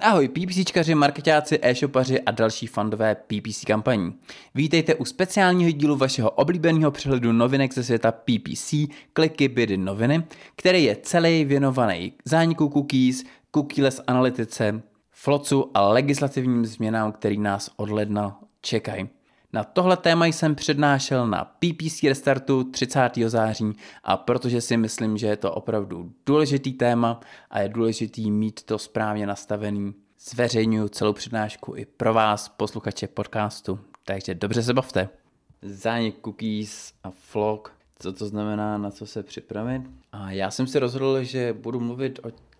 Ahoj PPCčkaři, marketáci, e-shopaři a další fandové PPC kampaní. Vítejte u speciálního dílu vašeho oblíbeného přehledu novinek ze světa PPC, kliky, bidy, noviny, který je celý věnovaný zániku cookies, cookieless analytice, flocu a legislativním změnám, který nás od ledna čekají. Na tohle téma jsem přednášel na PPC Restartu 30. září a protože si myslím, že je to opravdu důležitý téma a je důležitý mít to správně nastavený, zveřejňuji celou přednášku i pro vás, posluchače podcastu, takže dobře se bavte. Zánik cookies a flog, co to znamená, na co se připravit. A já jsem si rozhodl, že budu mluvit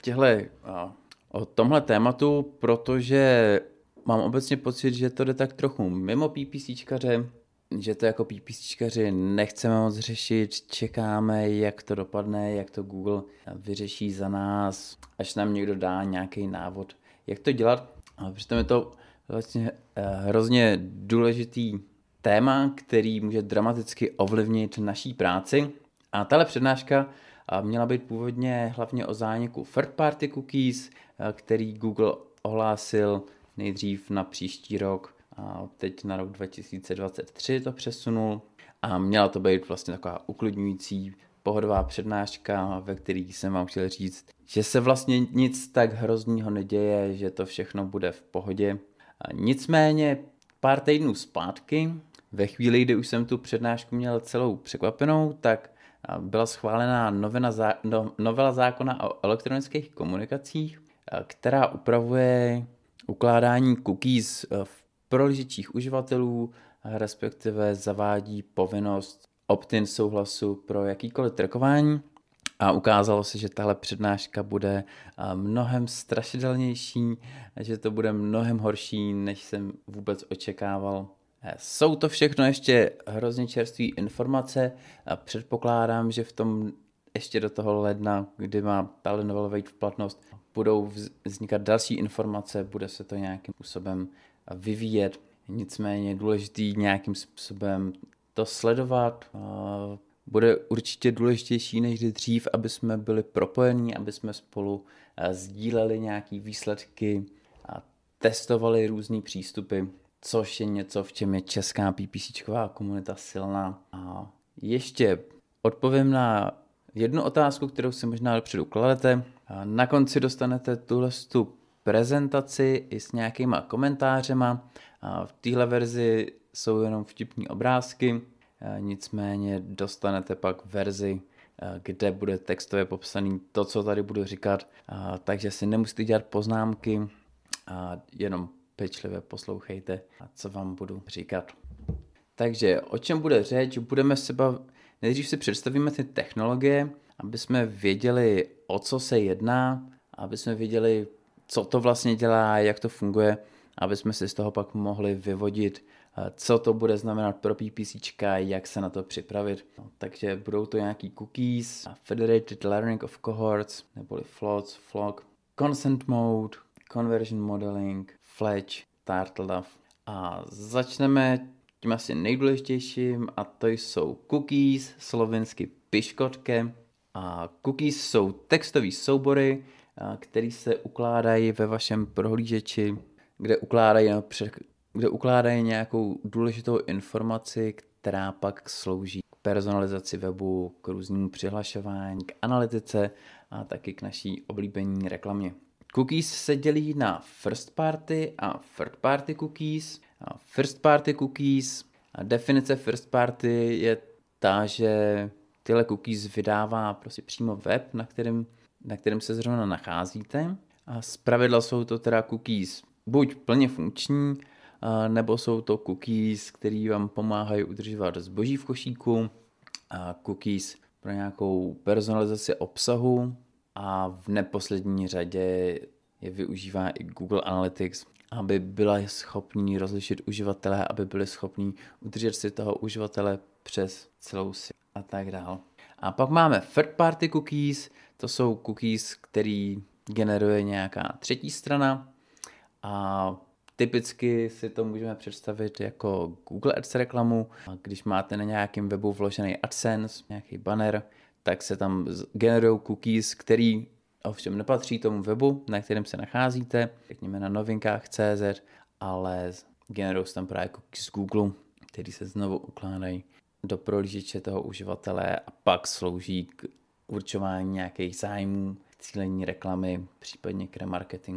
o tomhle tématu, protože mám obecně pocit, že to jde tak trochu mimo PPCčkaře, že to jako PPCčkaři nechceme moc řešit, čekáme, jak to dopadne, jak to Google vyřeší za nás, až nám někdo dá nějaký návod, jak to dělat. Ale přitom je to vlastně hrozně důležitý téma, který může dramaticky ovlivnit naší práci. A tahle přednáška měla být původně hlavně o zániku third party cookies, který Google ohlásil nejdřív na příští rok a teď na rok 2023 to přesunul a měla to být vlastně taková uklidňující pohodová přednáška, ve které jsem vám chtěl říct, že se vlastně nic tak hroznýho neděje, že to všechno bude v pohodě. A nicméně pár týdnů zpátky, ve chvíli, kdy už jsem tu přednášku měl celou překvapenou, tak byla schválená novela zákona o elektronických komunikacích, která upravuje ukládání cookies v prohlížečích uživatelů, respektive zavádí povinnost opt-in souhlasu pro jakýkoliv trackování a ukázalo se, že tahle přednáška bude mnohem strašidelnější, že to bude mnohem horší, než jsem vůbec očekával. Jsou to všechno ještě hrozně čerstvé informace a předpokládám, že v tom ještě do toho ledna, kdy má tahle novela vejít v platnost, budou vznikat další informace, bude se to nějakým způsobem vyvíjet. Nicméně je důležitý nějakým způsobem to sledovat. Bude určitě důležitější než dřív, aby jsme byli propojení, aby jsme spolu sdíleli nějaké výsledky a testovali různé přístupy, což je něco, v čem je česká PPCčková komunita silná. A ještě odpovím na jednu otázku, kterou si možná dopředu kladete. Na konci dostanete tuhle prezentaci i s nějakýma komentářema. V téhle verzi jsou jenom vtipní obrázky, nicméně dostanete pak verzi, kde bude textově popsaný to, co tady budu říkat, takže si nemusíte dělat poznámky, jenom pečlivě poslouchejte, co vám budu říkat. Takže o čem bude řeč? Nejdřív si představíme ty technologie, aby jsme věděli, o co se jedná, aby jsme věděli, co to vlastně dělá, jak to funguje, aby jsme si z toho pak mohli vyvodit, co to bude znamenat pro PPCčka, jak se na to připravit. Takže budou to nějaký cookies, Federated Learning of Cohorts, neboli FLOTS, FLOG, Consent Mode, Conversion Modeling, Fletch, Turtledove. A začneme tím asi nejdůležitějším a to jsou cookies, slovinsky piškotke. A cookies jsou textové soubory, které se ukládají ve vašem prohlížeči, kde ukládají nějakou důležitou informaci, která pak slouží k personalizaci webu, k různému přihlašování, k analytice a taky k naší oblíbené reklamě. Cookies se dělí na first party a third party cookies. First party cookies, definice first party je ta, že tyhle cookies vydává prostě přímo web, na kterém se zrovna nacházíte. A zpravidla jsou to teda cookies buď plně funkční, nebo jsou to cookies, které vám pomáhají udržovat zboží v košíku, a cookies pro nějakou personalizaci obsahu a v neposlední řadě je využívá i Google Analytics, aby byla schopní rozlišit uživatele, aby byli schopní udržet si toho uživatele přes celou síť a tak dál. A pak máme third party cookies, to jsou cookies, který generuje nějaká třetí strana a typicky si to můžeme představit jako Google Ads reklamu. A když máte na nějakém webu vložený AdSense, nějaký banner, tak se tam generují cookies, který ovšem nepatří tomu webu, na kterém se nacházíte, řekněme na novinkách.cz, ale generují se tam právě cookies z Google, který se znovu ukládají do prohlížeče toho uživatele a pak slouží k určování nějakých zájmů, cílení reklamy, případně k remarketingu.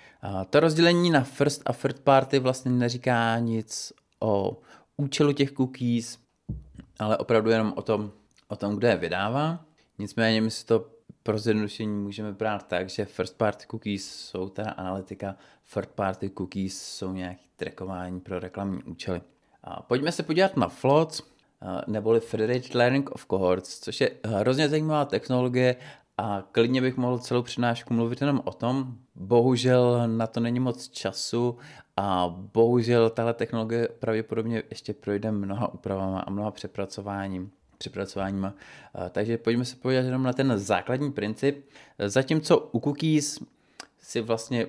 To rozdělení na first a third party vlastně neříká nic o účelu těch cookies, ale opravdu jenom o tom, kdo je vydává. Nicméně my si to pro zjednodušení můžeme brát tak, že first party cookies jsou teda analytika, third party cookies jsou nějaké trackování pro reklamní účely. Pojďme se podívat na FLOC, neboli Federated Learning of Cohorts, což je hrozně zajímavá technologie a klidně bych mohl celou přednášku mluvit jenom o tom. Bohužel na to není moc času a bohužel tahle technologie pravděpodobně ještě projde mnoha úpravama a mnoha přepracováníma. Takže pojďme se podívat jenom na ten základní princip. Zatímco u cookies si vlastně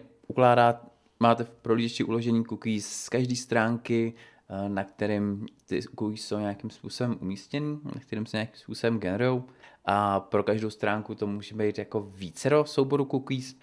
máte v prohlížeči uložený cookies z každé stránky, na kterém ty cookies jsou nějakým způsobem umístěný, na kterém se nějakým způsobem generují. A pro každou stránku to může být jako vícero souborů cookies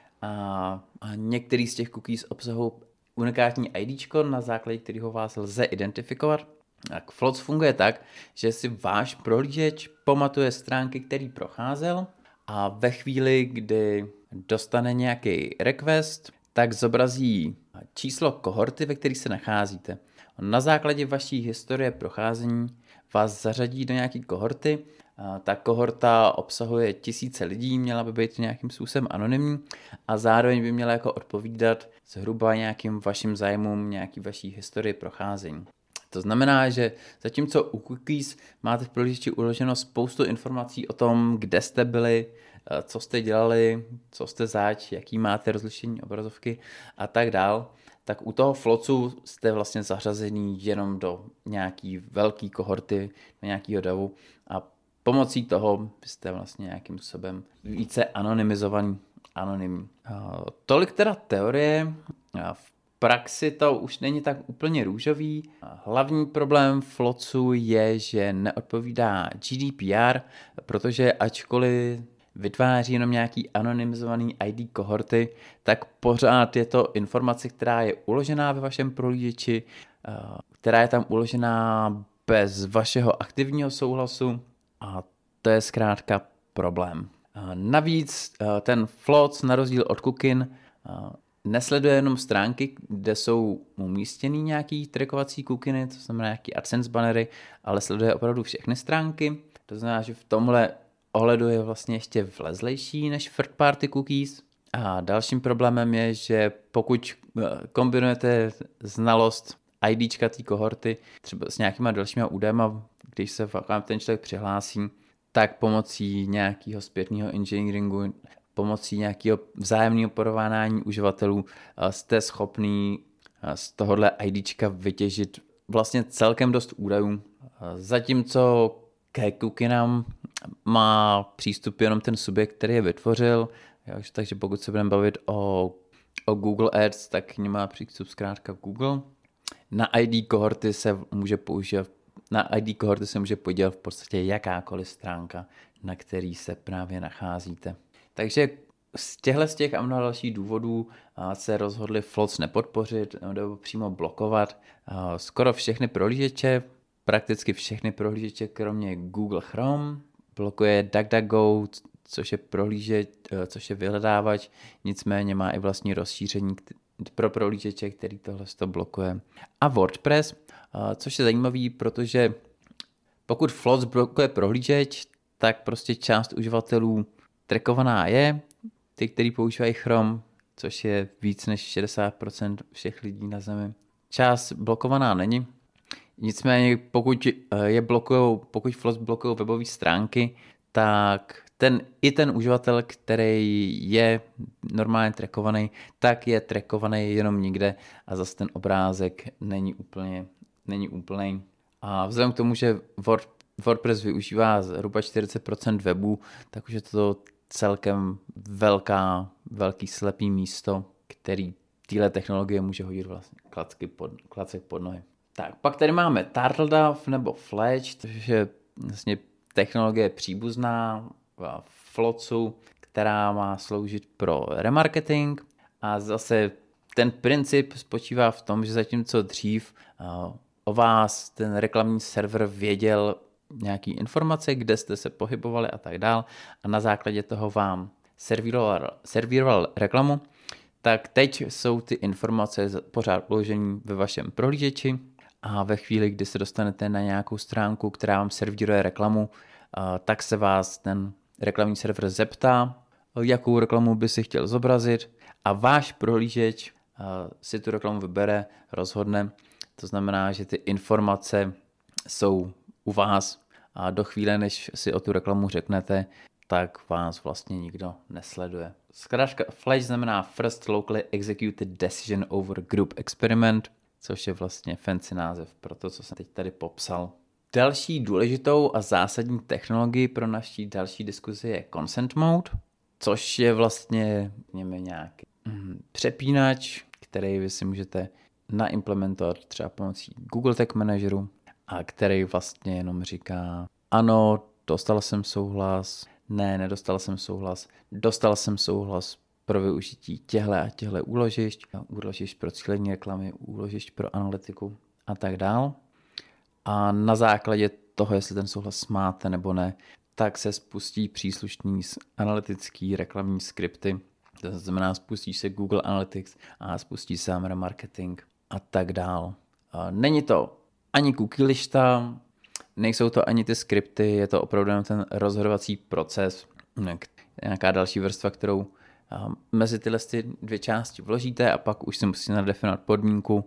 a některý z těch cookies obsahují unikátní IDčko, na základě kterého vás lze identifikovat. Tak FLOC funguje tak, že si váš prohlížeč pamatuje stránky, který procházel a ve chvíli, kdy dostane nějaký request, tak zobrazí číslo kohorty, ve které se nacházíte. Na základě vaší historie procházení vás zařadí do nějaké kohorty. Ta kohorta obsahuje tisíce lidí, měla by být nějakým způsobem anonymní a zároveň by měla jako odpovídat zhruba nějakým vašim zájmům, nějaký vaší historii procházení. To znamená, že zatímco u cookies máte v prohlížeči uloženo spoustu informací o tom, kde jste byli, co jste dělali, co jste zač, jaký máte rozlišení obrazovky a tak dál, tak u toho FLOCu jste vlastně zařazený jenom do nějaký velký kohorty, do nějakého davu a pomocí toho byste vlastně nějakým způsobem více anonymní. Tolik teda teorie. V praxi to už není tak úplně růžový. Hlavní problém FLOCu je, že neodpovídá GDPR, protože ačkoliv vytváří jenom nějaký anonymizovaný ID kohorty, tak pořád je to informace, která je uložená ve vašem prohlížeči, která je tam uložená bez vašeho aktivního souhlasu a to je zkrátka problém. Navíc ten FLOC na rozdíl od Cookin nesleduje jenom stránky, kde jsou umístěný nějaký trackovací cookiny, to znamená nějaký AdSense bannery, ale sleduje opravdu všechny stránky. To znamená, že v tomhle ohledu je vlastně ještě vlezlejší než third party cookies. A dalším problémem je, že pokud kombinujete znalost IDčka té kohorty třeba s nějakýma dalšíma údajma, když se vám ten člověk přihlásí, tak pomocí nějakého zpětného engineeringu, pomocí nějakého vzájemného porovnání uživatelů jste schopný z tohohle IDčka vytěžit vlastně celkem dost údajů. Zatímco ke cookinám má přístup jenom ten subjekt, který je vytvořil, takže pokud se budeme bavit o Google Ads, tak k němu má přístup zkrátka Google. Na ID kohorty se může podívat v podstatě jakákoliv stránka, na který se právě nacházíte. Takže z těch a mnoha dalších důvodů se rozhodli FLOC nepodpořit nebo přímo blokovat. Skoro všechny prohlížeče, prakticky všechny prohlížeče, kromě Google Chrome, blokuje DuckDuckGo, což je vyhledávač, nicméně má i vlastní rozšíření pro prohlížeče, který tohle blokuje. A WordPress, což je zajímavý, protože pokud FLOC blokuje prohlížeč, tak prostě část uživatelů trackovaná je, ty, kteří používají Chrome, což je víc než 60% všech lidí na Zemi. Část blokovaná není. Nicméně pokud FLOC blokují webové stránky, tak ten uživatel, který je normálně trackovaný, tak je trackovaný jenom někde a zase ten obrázek není úplný. A vzhledem k tomu, že WordPress využívá zhruba 40% webu, tak už je to celkem velký slepý místo, který téhle technologie může hodit vlastně klacek pod nohy. Tak, pak tady máme TurtleDove nebo Flash, což je vlastně technologie příbuzná v FLOCu, která má sloužit pro remarketing a zase ten princip spočívá v tom, že zatímco dřív o vás ten reklamní server věděl nějaký informace, kde jste se pohybovali a tak dál a na základě toho vám servíroval reklamu, tak teď jsou ty informace pořád uložené ve vašem prohlížeči a ve chvíli, kdy se dostanete na nějakou stránku, která vám servíruje reklamu, tak se vás ten reklamní server zeptá, jakou reklamu by si chtěl zobrazit a váš prohlížeč si tu reklamu vybere, rozhodne. To znamená, že ty informace jsou u vás a do chvíle, než si o tu reklamu řeknete, tak vás vlastně nikdo nesleduje. Zkrátka Flash znamená First Locally Executed Decision Over Group Experiment, což je vlastně fancy název pro to, co jsem teď tady popsal. Další důležitou a zásadní technologií pro naší další diskuzi je Consent Mode, což je vlastně nějaký přepínač, který vy si můžete naimplementovat třeba pomocí Google Tag Manageru a který vlastně jenom říká ano, dostal jsem souhlas, ne, nedostal jsem souhlas, dostal jsem souhlas pro využití těchto úložišť pro cílení reklamy, úložišť pro analytiku a tak dál. A na základě toho, jestli ten souhlas máte nebo ne, tak se spustí příslušný analytický reklamní skripty. To znamená, spustí se Google Analytics a spustí se remarketing a tak dál. Není to ani cookie lišta, nejsou to ani ty skripty, je to opravdu ten rozhodovací proces, nějaká další vrstva, kterou mezi tyhle dvě části vložíte a pak už si musíte nadefinovat podmínku,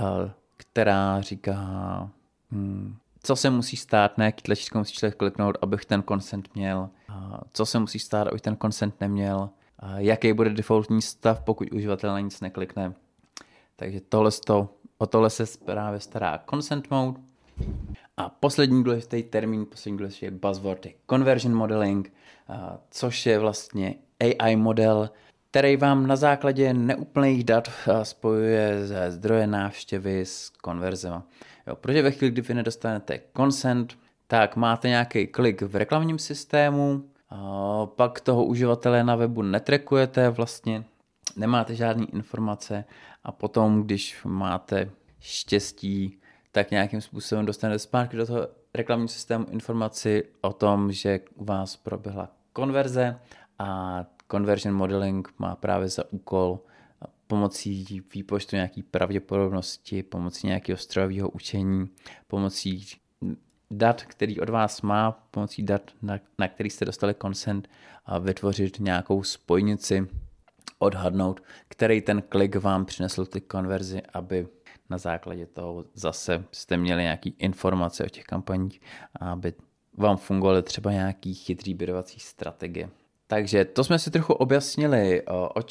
která říká, co se musí stát, na jaký tlačítko musí člověk kliknout, abych ten consent měl, co se musí stát, abych ten consent neměl, jaký bude defaultní stav, pokud uživatel na nic neklikne. Takže o tohle se právě stará Consent Mode. A poslední důležitý termín, poslední důležitý buzzword je Conversion Modeling, což je vlastně AI model, který vám na základě neúplných dat spojuje ze zdroje návštěvy s konverzema. Protože ve chvíli, kdy vy nedostanete consent, tak máte nějaký klik v reklamním systému, pak toho uživatele na webu netrackujete vlastně, nemáte žádné informace a potom, když máte štěstí, tak nějakým způsobem dostanete zpátky do toho reklamního systému informaci o tom, že u vás proběhla konverze a Conversion Modeling má právě za úkol pomocí výpočtu nějaké pravděpodobnosti, pomocí nějakého strojového učení, pomocí dat, který od vás má, pomocí dat, na který jste dostali consent, a vytvořit nějakou spojnici, odhadnout, který ten klik vám přinesl ty konverzi, aby na základě toho zase jste měli nějaké informace o těch kampaních, aby vám fungovaly třeba nějaký chytrý bidovací strategie. Takže to jsme si trochu objasnili,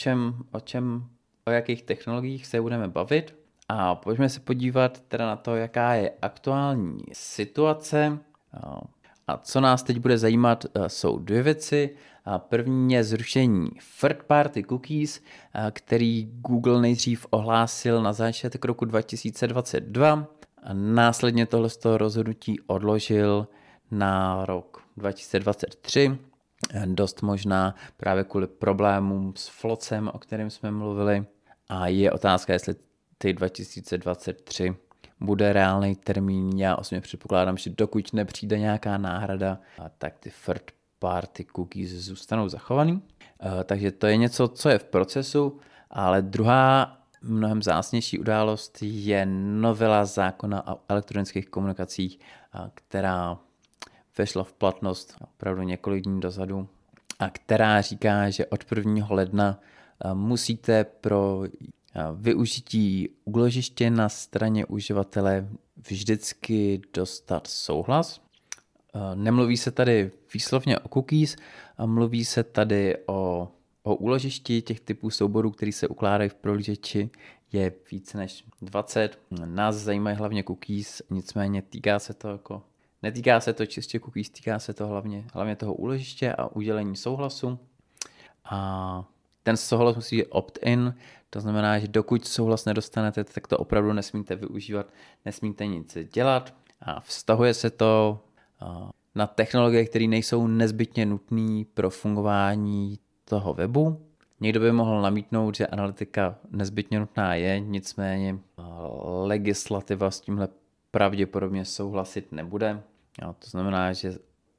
o jakých technologiích se budeme bavit a pojďme se podívat teda na to, jaká je aktuální situace. A co nás teď bude zajímat, jsou dvě věci. První je zrušení third party cookies, který Google nejdřív ohlásil na začátek roku 2022 a následně tohle rozhodnutí odložil na rok 2023. Dost možná právě kvůli problémům s Flocem, o kterém jsme mluvili. A je otázka, jestli ty 2023 bude reálný termín. Já osobně předpokládám, že dokud nepřijde nějaká náhrada, tak ty third party cookies zůstanou zachovaný. Takže to je něco, co je v procesu, ale druhá mnohem vzácnější událost je novela zákona o elektronických komunikacích, která vešla v platnost opravdu několik dní dozadu a která říká, že od 1. ledna musíte pro využití úložiště na straně uživatele vždycky dostat souhlas. Nemluví se tady výslovně o cookies, a mluví se tady o úložišti těch typů souborů, které se ukládají v prohlížeči, je více než 20. Nás zajímají hlavně cookies, nicméně netýká se to čistě cookies, týká se to hlavně toho úložiště a udělení souhlasu. A ten souhlas musí být opt-in, to znamená, že dokud souhlas nedostanete, tak to opravdu nesmíte využívat, nesmíte nic dělat. A vztahuje se to na technologie, které nejsou nezbytně nutné pro fungování toho webu. Někdo by mohl namítnout, že analytika nezbytně nutná je, nicméně legislativa s tímhle pravděpodobně souhlasit nebude. To znamená, že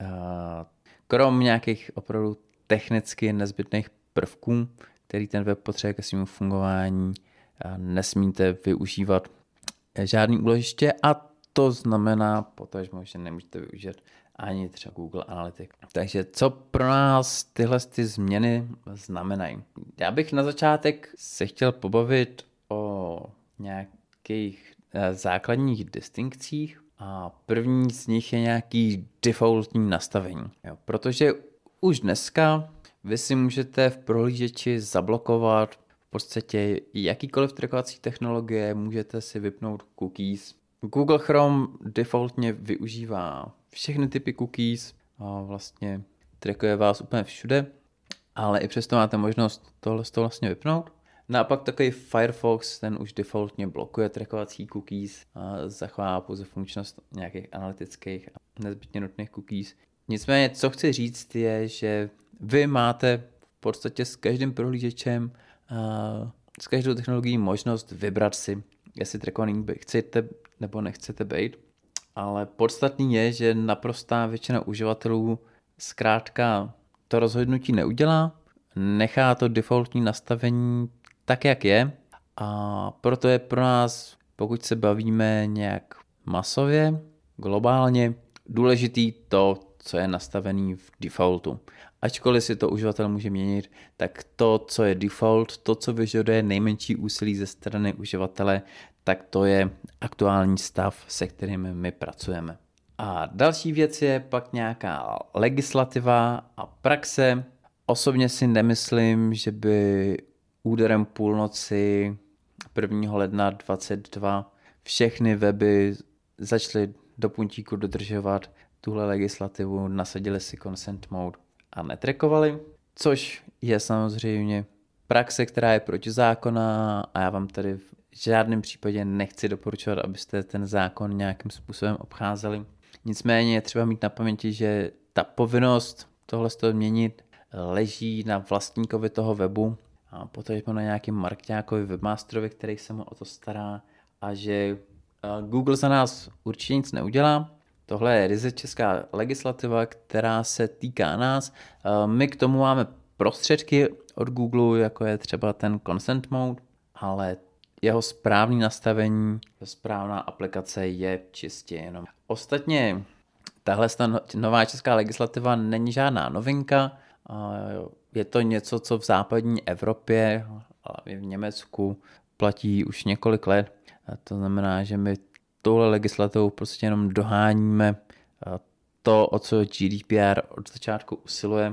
krom nějakých opravdu technicky nezbytných prvků, který ten web potřebuje ke svému fungování, nesmíte využívat žádný úložiště a to znamená potažmo, že nemůžete využít ani třeba Google Analytics. Takže co pro nás tyhle změny znamenají? Já bych na začátek se chtěl pobavit o nějakých základních distinkcích a první z nich je nějaký defaultní nastavení. Protože už dneska vy si můžete v prohlížeči zablokovat v podstatě jakýkoliv trackovací technologie, můžete si vypnout cookies. Google Chrome defaultně využívá všechny typy cookies a vlastně trackuje vás úplně všude, ale i přesto máte možnost tohle vlastně vypnout. Naopak takový Firefox, ten už defaultně blokuje trackovací cookies a zachová pouze funkčnost nějakých analytických a nezbytně nutných cookies. Nicméně, co chci říct je, že vy máte v podstatě s každým prohlížečem, s každou technologií možnost vybrat si, jestli trackovaný chcete nebo nechcete být. Ale podstatný je, že naprostá většina uživatelů zkrátka to rozhodnutí neudělá, nechá to defaultní nastavení tak, jak je, a proto je pro nás, pokud se bavíme nějak masově, globálně, důležitý to, co je nastavený v defaultu. Ačkoliv si to uživatel může měnit, tak to, co je default, to, co vyžaduje nejmenší úsilí ze strany uživatele, tak to je aktuální stav, se kterým my pracujeme. A další věc je pak nějaká legislativa a praxe. Osobně si nemyslím, že by úderem půlnoci 1. ledna 2022 všechny weby začaly do puntíku dodržovat tuhle legislativu, nasadili si consent mode a netrackovali, což je samozřejmě praxe, která je protizákonná a já vám tady v žádném případě nechci doporučovat, abyste ten zákon nějakým způsobem obcházeli. Nicméně je třeba mít na paměti, že ta povinnost tohle měnit leží na vlastníkovi toho webu a potom na nějakým marketákovi, webmasterovi, který se mu o to stará, a že Google za nás určitě nic neudělá. Tohle je ryze česká legislativa, která se týká nás. My k tomu máme prostředky od Google, jako je třeba ten consent mode, ale jeho správný nastavení, správná aplikace je čistě jenom. Ostatně tahle nová česká legislativa není žádná novinka. Je to něco, co v západní Evropě, ale i v Německu platí už několik let. To znamená, že my touhle legislativou prostě jenom doháníme to, o co GDPR od začátku usiluje.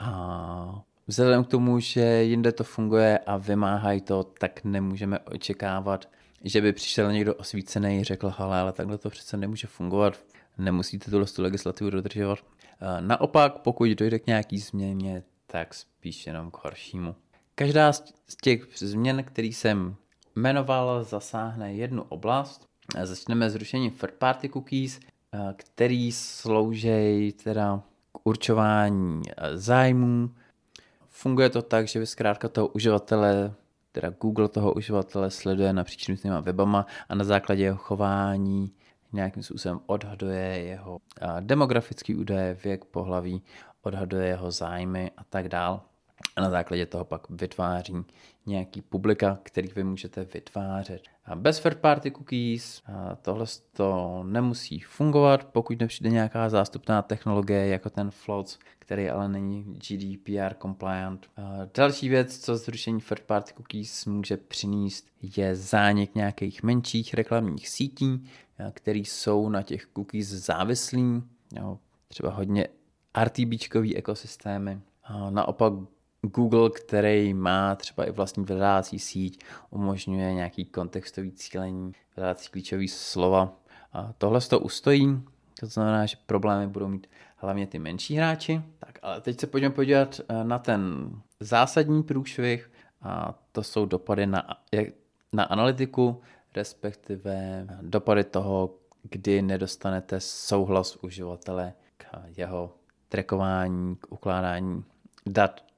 A vzhledem k tomu, že jinde to funguje a vymáhají to, tak nemůžeme očekávat, že by přišel někdo osvícený a řekl, ale takhle to přece nemůže fungovat, nemusíte tuhle legislativu dodržovat. Naopak, pokud dojde k nějaký změně, tak spíš jenom k horšímu. Každá z těch změn, který jsem jmenoval, zasáhne jednu oblast. Začneme zrušením third party cookies, který slouží teda k určování zájmů. Funguje to tak, že vy zkrátka toho uživatele, teda Google toho uživatele sleduje napříč různýma webama a na základě jeho chování nějakým způsobem odhaduje jeho demografický údaje, věk, pohlaví, odhaduje jeho zájmy a tak dál. A na základě toho pak vytváří nějaký publika, který vy můžete vytvářet. A bez third party cookies tohle to nemusí fungovat, pokud nepřijde nějaká zástupná technologie jako ten Floats, který ale není GDPR compliant. Další věc, co zrušení third party cookies může přinést, je zánik nějakých menších reklamních sítí, které jsou na těch cookies závislí, třeba hodně RTBčkový ekosystémy. Naopak Google, který má třeba i vlastní vyhledávací síť, umožňuje nějaký kontextový cílení, vyhledávací klíčový slova. Tohle to ustojí, to znamená, že problémy budou mít hlavně ty menší hráči. Tak, ale teď se pojďme podívat na ten zásadní průšvih, a to jsou dopady na analytiku, respektive dopady toho, kdy nedostanete souhlas uživatele k jeho trackování, k ukládání dat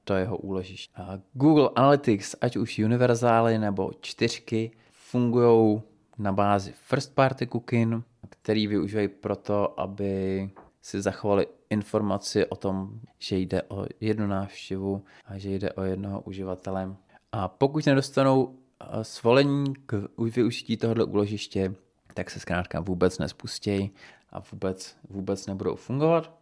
do jeho úložiště. Google Analytics, ať už univerzály nebo 4, fungují na bázi first party cookie, který využívají proto, aby si zachovali informaci o tom, že jde o jednu návštěvu a že jde o jednoho uživatele. A pokud nedostanou svolení k využití tohoto úložiště, tak se zkrátka vůbec nespustí a vůbec nebudou fungovat.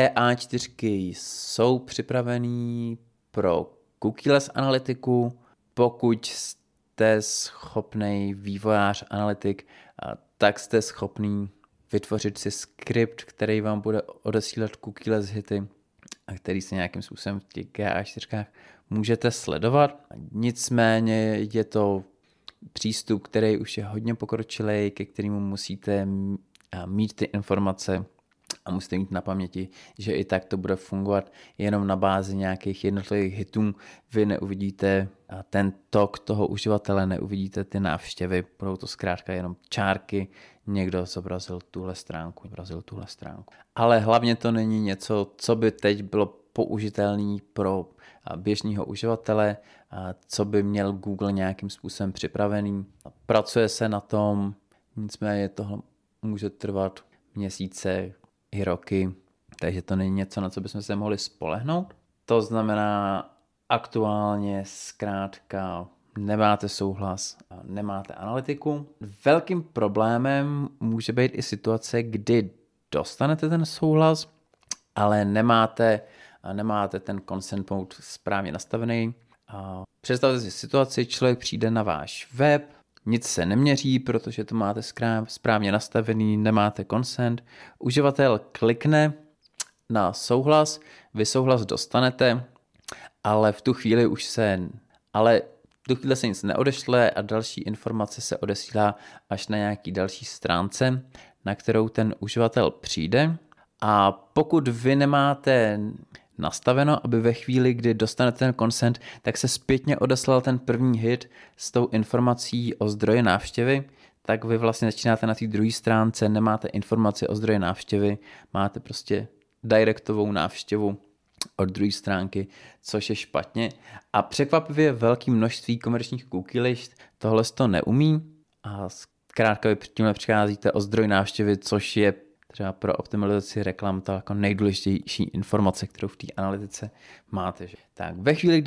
GA4 jsou připravený pro cookieless analytiku. Pokud jste schopný vývojář analytik, tak jste schopný vytvořit si skript, který vám bude odesílat cookieless hity a který se nějakým způsobem v těch GA4 můžete sledovat. Nicméně je to přístup, který už je hodně pokročilý, ke kterému musíte mít ty informace a musíte mít na paměti, že i tak to bude fungovat jenom na bázi nějakých jednotlivých hitů. Vy neuvidíte ten tok toho uživatele, neuvidíte ty návštěvy, budou to zkrátka jenom čárky, někdo zobrazil tuhle stránku. Ale hlavně to není něco, co by teď bylo použitelné pro běžného uživatele, co by měl Google nějakým způsobem připravený. Pracuje se na tom, nicméně tohle může trvat měsíce i roky, takže to není něco, na co bychom se mohli spolehnout. To znamená, aktuálně zkrátka nemáte souhlas, nemáte analytiku. Velkým problémem může být i situace, kdy dostanete ten souhlas, ale nemáte ten consent mode správně nastavený. Představte si situaci, člověk přijde na váš web, nic se neměří, protože to máte správně nastavený, nemáte consent. Uživatel klikne na souhlas, vy souhlas dostanete, ale v tu chvíli se nic neodešle a další informace se odesílá až na nějaký další stránce, na kterou ten uživatel přijde. A pokud vy nemáte nastaveno, aby ve chvíli, kdy dostanete ten consent, tak se zpětně odeslal ten první hit s tou informací o zdroji návštěvy, tak vy vlastně začínáte na té druhé stránce, nemáte informaci o zdroji návštěvy, máte prostě direktovou návštěvu od druhé stránky, což je špatně. A překvapivě velké množství komerčních cookie list tohle to neumí a zkrátka vy tímhle přicházíte o zdroj návštěvy, což je třeba pro optimalizaci reklam to jako nejdůležitější informace, kterou v té analytice máte. Že? Tak ve chvíli,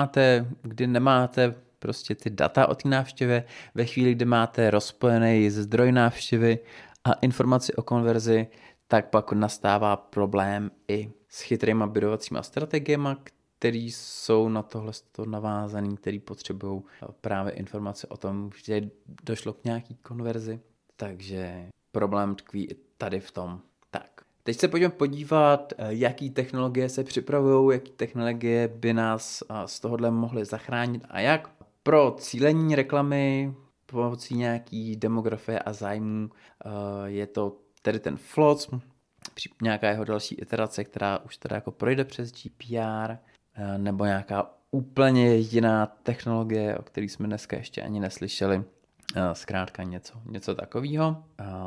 kdy nemáte prostě ty data o té návštěvě, ve chvíli, kdy máte rozpojený zdroj návštěvy a informaci o konverzi, tak pak nastává problém i s chytrýma bidovacíma strategiemi, které jsou na tohle navázané, které potřebují právě informace o tom, že došlo k nějaký konverzi. Takže problém tkví i tady v tom. Tak, teď se pojďme podívat, jaký technologie se připravují, jaký technologie by nás z tohohle mohly zachránit a jak. Pro cílení reklamy pomocí nějaký demografie a zájmů je to tedy ten FLOC, nějaká jeho další iterace, která už teda jako projde přes GPR, nebo nějaká úplně jiná technologie, o které jsme dneska ještě ani neslyšeli. Zkrátka něco takového.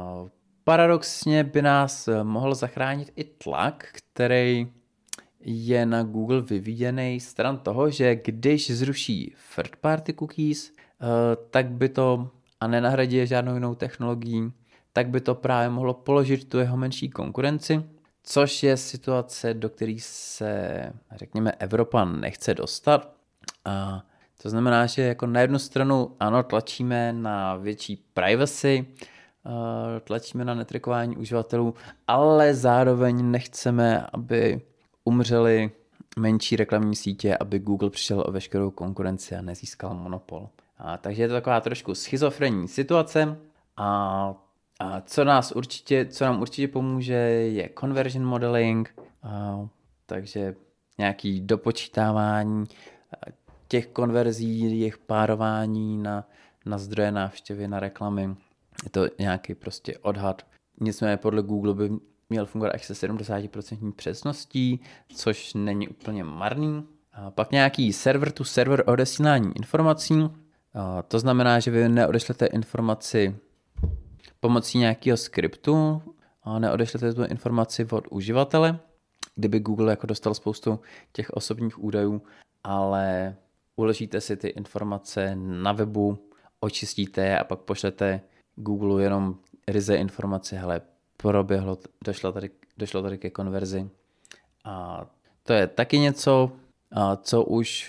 Paradoxně by nás mohl zachránit i tlak, který je na Google vyvíjený stran toho, že když zruší third party cookies, tak by to, a nenahradí je žádnou jinou technologií, tak by to právě mohlo položit tu jeho menší konkurenci, což je situace, do které se, řekněme, Evropa nechce dostat. A to znamená, že jako na jednu stranu ano, tlačíme na větší privacy, tlačíme na netrackování uživatelů, ale zároveň nechceme, aby umřely menší reklamní sítě, aby Google přišel o veškerou konkurenci a nezískal monopol. Takže je to taková trošku schizofrenní situace a co nám určitě pomůže, je conversion modeling, takže nějaký dopočítávání těch konverzí, jejich párování na zdroje návštěvy, na reklamy. Je to nějaký prostě odhad. Nicméně podle Google by měl fungovat až se 70% přesností, což není úplně marný. A pak nějaký server-to-server odesílání informací. To znamená, že vy neodešlete informaci pomocí nějakého skriptu, a neodešlete tu informaci od uživatele, kdyby Google jako dostal spoustu těch osobních údajů, ale uložíte si ty informace na webu, očistíte je a pak pošlete Google jenom ryze informace, hele, došlo tady ke konverzi. A to je taky něco, co už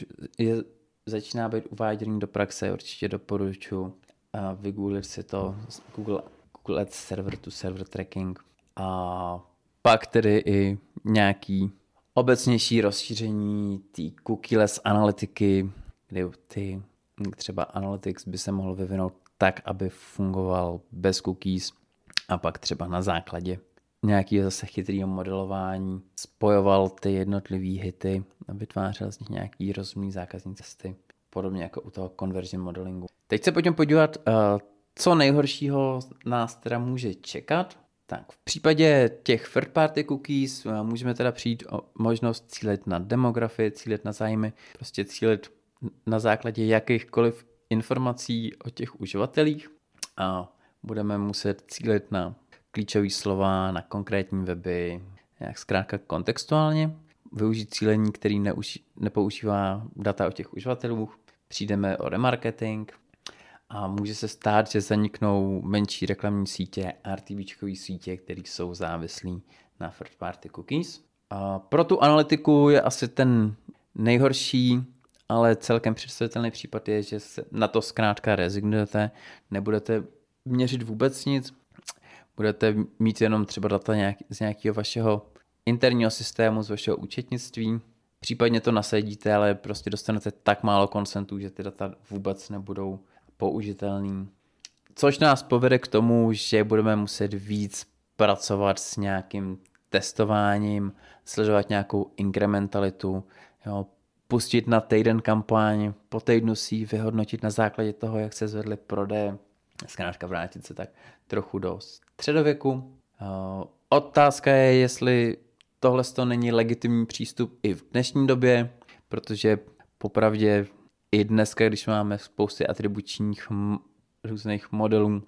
začíná být uváděný do praxe, určitě doporučuji vygooglit si to, Google Ads server to server tracking a pak tedy i nějaký obecnější rozšíření té cookieless analytiky, kde ty třeba analytics by se mohl vyvinout tak, aby fungoval bez cookies a pak třeba na základě nějakého zase chytrého modelování spojoval ty jednotlivé hity a vytvářel z nich nějaký rozumný zákazní cesty, podobně jako u toho conversion modelingu. Teď se pojďme podívat, co nejhoršího nás teda může čekat. Tak v případě těch third party cookies můžeme teda přijít o možnost cílit na demografii, cílit na zájmy, prostě cílit na základě jakýchkoliv informací o těch uživatelích a budeme muset cílit na klíčové slova, na konkrétní weby, jak zkrátka kontextuálně, využít cílení, který nepoužívá data o těch uživatelů, přijdeme o remarketing a může se stát, že zaniknou menší reklamní sítě, RTBčkové sítě, které jsou závislí na third party cookies. A pro tu analytiku je asi ten nejhorší, ale celkem představitelný případ je, že se na to zkrátka rezignujete, nebudete měřit vůbec nic, budete mít jenom třeba data z nějakého vašeho interního systému, z vašeho účetnictví, případně to nasadíte, ale prostě dostanete tak málo konsentů, že ty data vůbec nebudou použitelný. Což nás povede k tomu, že budeme muset víc pracovat s nějakým testováním, sledovat nějakou inkrementalitu, pustit na týden kampaň, po týdnu si ji vyhodnotit na základě toho, jak se zvedly prodeje, zkrátka vrátit se tak trochu do středověku. Otázka je, jestli tohle není legitimní přístup i v dnešní době, protože popravdě i dneska, když máme spousty atribučních různých modelů,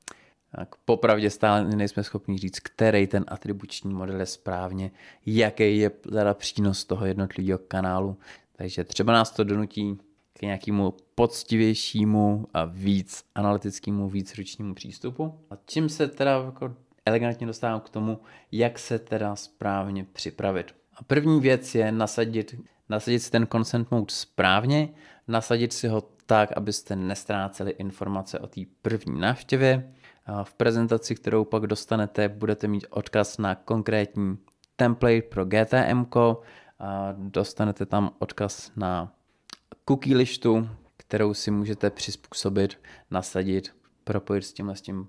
tak popravdě stále nejsme schopni říct, který ten atribuční model je správně, jaký je teda přínos toho jednotlivého kanálu. Takže třeba nás to donutí k nějakému poctivějšímu a víc analytickému, víc ručnímu přístupu. A čím se teda jako elegantně dostávám k tomu, jak se teda správně připravit. A první věc je nasadit si ten consent mode správně, nasadit si ho tak, abyste nestráceli informace o té první návštěvě. A v prezentaci, kterou pak dostanete, budete mít odkaz na konkrétní template pro GTM, a dostanete tam odkaz na cookie listu, kterou si můžete přizpůsobit, nasadit, propojit s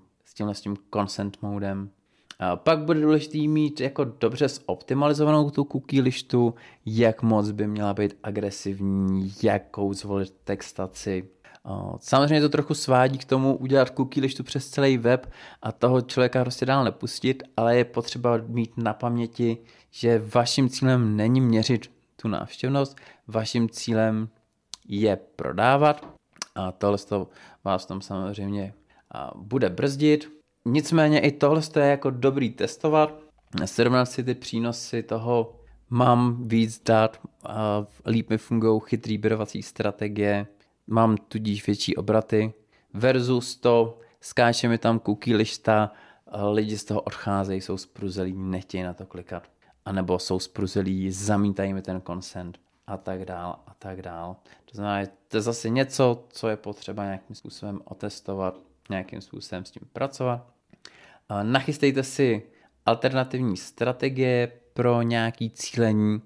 tím consent modem. A pak bude důležité mít jako dobře zoptimalizovanou tu cookie listu, jak moc by měla být agresivní, jakou zvolit textaci. Samozřejmě to trochu svádí k tomu udělat cookie listu přes celý web a toho člověka prostě dál nepustit, ale je potřeba mít na paměti, že vaším cílem není měřit tu návštěvnost, vaším cílem je prodávat a tohle vás tam samozřejmě bude brzdit. Nicméně i tohle je jako dobrý testovat, srovnat si ty přínosy toho, mám víc dat, líp mi fungují chytrý bidovací strategie, mám tudíž větší obraty versus to, skáče mi tam cookie lista, lidi z toho odcházejí, jsou spruzelí, nechtějí na to klikat, anebo jsou spruzelí, zamítají mi ten consent a tak dál a tak dál. To znamená, to je zase něco, co je potřeba nějakým způsobem otestovat, nějakým způsobem s tím pracovat. Nachystejte si alternativní strategie pro nějaké cílení,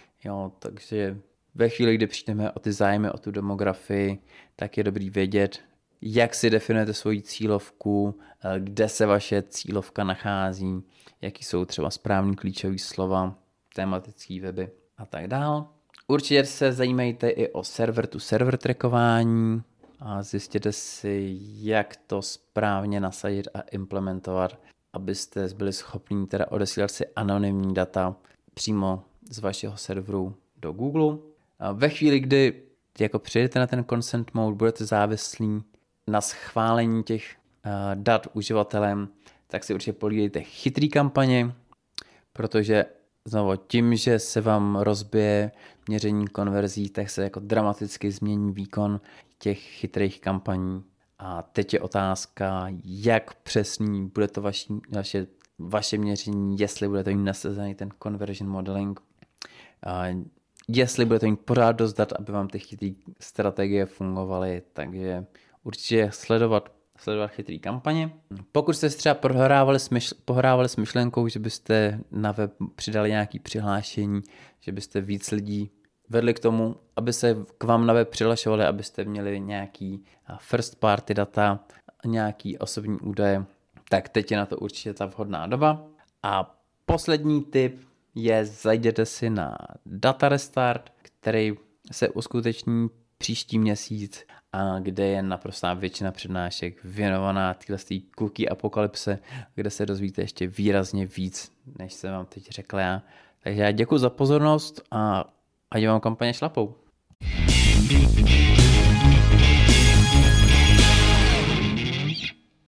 takže ve chvíli, kdy přijdeme o ty zájmy, o tu demografii, tak je dobrý vědět, jak si definujete svoji cílovku, kde se vaše cílovka nachází, jaký jsou třeba správný klíčový slova, tematický weby a tak dál. Určitě se zajímejte i o server-to-server trackování a zjistěte si, jak to správně nasadit a implementovat, abyste byli schopni teda odesílat si anonymní data přímo z vašeho serveru do Google. A ve chvíli, kdy jako přijdete na ten consent mode, budete závislí na schválení těch dat uživatelem, tak si určitě podívejte chytrý kampaně, protože Znovu, tím, že se vám rozbije měření konverzí, tak se jako dramaticky změní výkon těch chytrých kampaní. A teď je otázka, jak přesný bude to vaše měření, jestli budete mít nasazený ten conversion modeling, jestli budete mít pořád dost dat, aby vám ty chytré strategie fungovaly, takže určitě sledovat chytrý kampaně. Pokud jste si třeba pohrávali s myšlenkou, že byste na web přidali nějaké přihlášení, že byste víc lidí vedli k tomu, aby se k vám na web přihlašovali, abyste měli nějaký first party data, nějaký osobní údaje, tak teď je na to určitě ta vhodná doba. A poslední tip je, zajděte si na Data Restart, který se uskuteční příští měsíc a kde je naprostá většina přednášek věnovaná této cookie apokalypse, kde se dozvíte ještě výrazně víc, než jsem vám teď řekl já. Takže já děkuji za pozornost a ať vám kampaně šlapou.